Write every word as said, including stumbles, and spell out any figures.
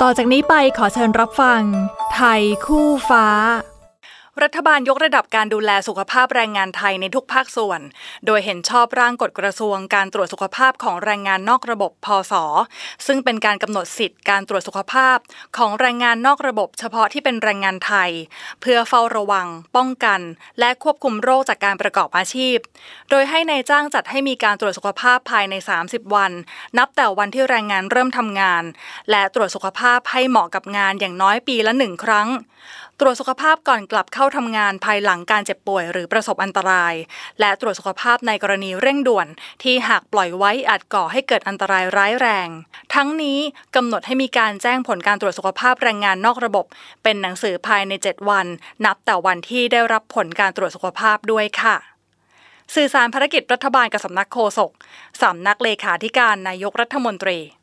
ต่อจากนี้ไปขอเชิญรับฟังไทยคู่ฟ้ารัฐบาลยกระดับการดูแลสุขภาพแรงงานไทยในทุกภาคส่วนโดยเห็นชอบร่างกฎกระทรวงการตรวจสุขภาพของแรงงานนอกระบบพศซึ่งเป็นการกำหนดสิทธิ์การตรวจสุขภาพของแรงงานนอกระบบเฉพาะที่เป็นแรงงานไทยเพื่อเฝ้าระวังป้องกันและควบคุมโรคจากการประกอบอาชีพโดยให้นายจ้างจัดให้มีการตรวจสุขภาพภายในสามสิบวันนับแต่วันที่แรงงานเริ่มทำงานและตรวจสุขภาพให้เหมาะกับงานอย่างน้อยปีละหนึ่งครั้งตรวจสุขภาพก่อนกลับเข้าทำงานภายหลังการเจ็บป่วยหรือประสบอันตรายและตรวจสุขภาพในกรณีเร่งด่วนที่หากปล่อยไว้อาจก่อให้เกิดอันตรายร้ายแรงทั้งนี้กำหนดให้มีการแจ้งผลการตรวจสุขภาพแรงงานนอกระบบเป็นหนังสือภายในเจ็ดวันนับแต่วันที่ได้รับผลการตรวจสุขภาพด้วยค่ะสื่อสารภารกิจรัฐบาลกับสำนักโฆษกสำนักเลขาธิการนายกรัฐมนตรี